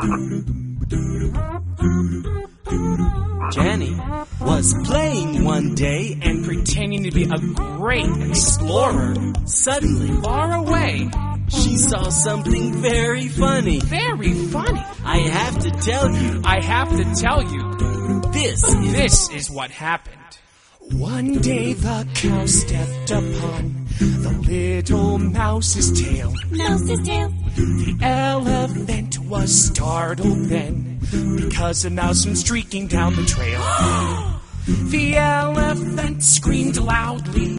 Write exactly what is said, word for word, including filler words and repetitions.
Jenny was playing one day and pretending to be a great explorer. Suddenly, Far away, she saw something very funny. very funny. I have to tell you, I have to tell you, this is... this is what happened. One day the cow stepped upon the little mouse's tail. Mouse's tail. The elephant was startled then, because a mouse went streaking down the trail. The elephant screamed loudly.